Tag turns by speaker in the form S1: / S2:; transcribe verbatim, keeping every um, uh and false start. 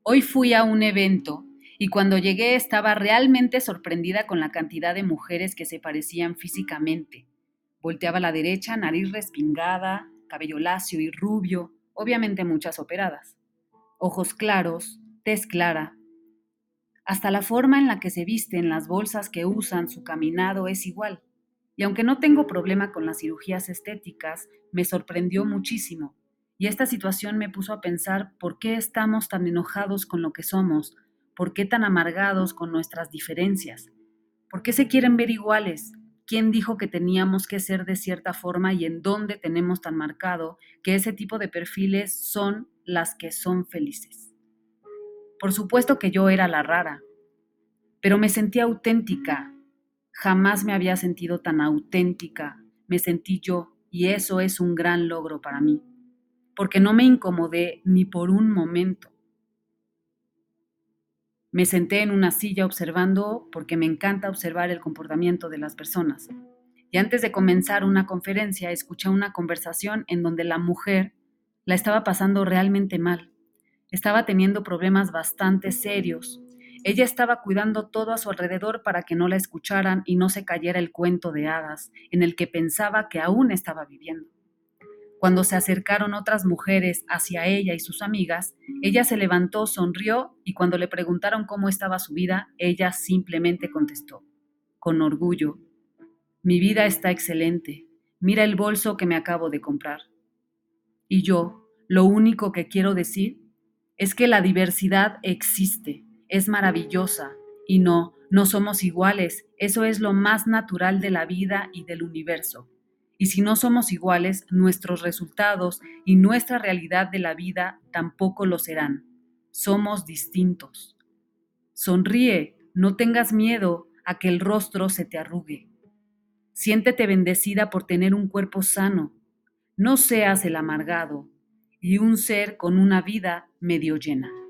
S1: Hoy fui a un evento y cuando llegué estaba realmente sorprendida con la cantidad de mujeres que se parecían físicamente. Volteaba a la derecha, nariz respingada, cabello lacio y rubio, obviamente muchas operadas. Ojos claros, tez clara. Hasta la forma en la que se visten, las bolsas que usan, su caminado es igual. Y aunque no tengo problema con las cirugías estéticas, me sorprendió muchísimo. Y esta situación me puso a pensar por qué estamos tan enojados con lo que somos, por qué tan amargados con nuestras diferencias, por qué se quieren ver iguales, quién dijo que teníamos que ser de cierta forma y en dónde tenemos tan marcado que ese tipo de perfiles son las que son felices. Por supuesto que yo era la rara, pero me sentí auténtica. Jamás me había sentido tan auténtica. Me sentí yo y eso es un gran logro para mí, porque no me incomodé ni por un momento. Me senté en una silla observando porque me encanta observar el comportamiento de las personas. Y antes de comenzar una conferencia, escuché una conversación en donde la mujer la estaba pasando realmente mal. Estaba teniendo problemas bastante serios. Ella estaba cuidando todo a su alrededor para que no la escucharan y no se cayera el cuento de hadas en el que pensaba que aún estaba viviendo. Cuando se acercaron otras mujeres hacia ella y sus amigas, ella se levantó, sonrió y cuando le preguntaron cómo estaba su vida, ella simplemente contestó, con orgullo, mi vida está excelente. Mira el bolso que me acabo de comprar. Y yo, lo único que quiero decir es que la diversidad existe, es maravillosa. Y no, no somos iguales. Eso es lo más natural de la vida y del universo. Y si no somos iguales, nuestros resultados y nuestra realidad de la vida tampoco lo serán. Somos distintos. Sonríe, no tengas miedo a que el rostro se te arrugue. Siéntete bendecida por tener un cuerpo sano. No seas el amargado y un ser con una vida medio llena.